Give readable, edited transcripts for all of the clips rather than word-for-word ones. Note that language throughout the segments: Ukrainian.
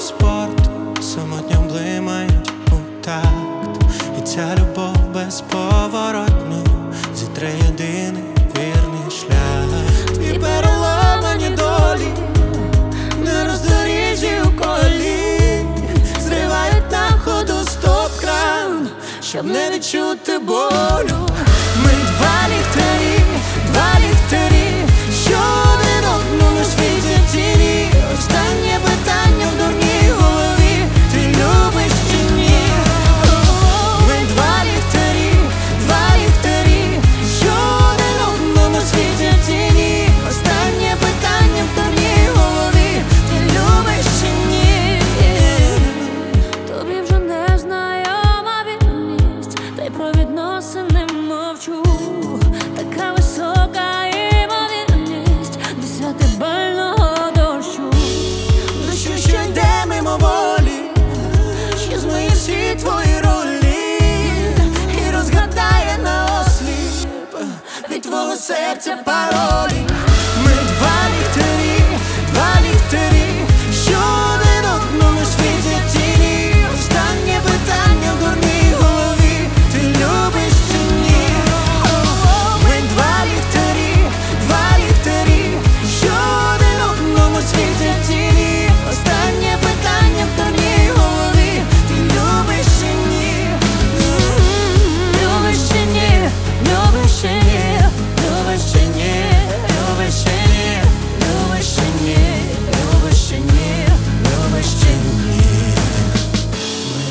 спорту самотньо блимають у такт. І ця любов безповоротно зітре єдиний вірний шлях. Твій переламані долі на роздоріжжі у колі зривають на ходу стоп-кран, щоб не відчути болю. Ми два ліхтарі, що один одному світять тіні. Останнє питання в дурній голові: ти любиш чи ні? Ми два ліхтарі, що один одному світять тіні. Останнє питання в дурній голові: ти любиш чи ні? Тобі вже не знайома вірність, та й про відносини мовчу. Така висока імовірність десятибального дощу. Дощу, що йде мимоволі, що змиє всі твої ролі і розгадає наосліп від твого серця паролі. Ми два ліхтарі, що один одному світять тіні. Останнє питання в дурній голові: ти любиш чи ні? Ми два ліхтарі, що один одному світять тіні. Останнє питання в дурній голові: ти любиш чи ні? Любиш чи ні? Любиш чи ні? Любиш чи ні? Любиш чи ні? Любиш чи ні? Любиш чи ні? Любиш чи ні? Ми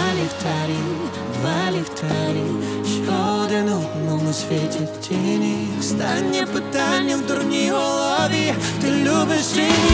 два ліхтарі, що один одному світять в тіні. Останнє питання в дурній голові: ти любиш чи ні?